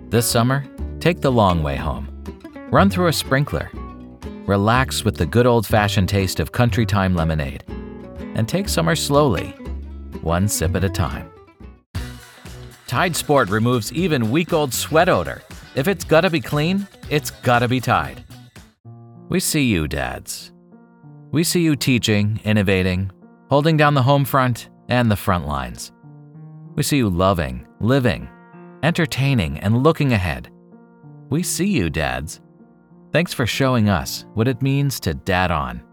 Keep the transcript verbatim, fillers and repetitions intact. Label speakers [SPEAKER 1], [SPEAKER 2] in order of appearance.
[SPEAKER 1] This summer, take the long way home. Run through a sprinkler. Relax with the good old-fashioned taste of Country Time lemonade. And take summer slowly, one sip at a time. Tide Sport removes even week-old sweat odor. If it's gotta be clean, it's gotta be Tide. We see you, dads. We see you teaching, innovating, holding down the home front and the front lines. We see you loving, living, entertaining, and looking ahead. We see you, dads. Thanks for showing us what it means to dad on.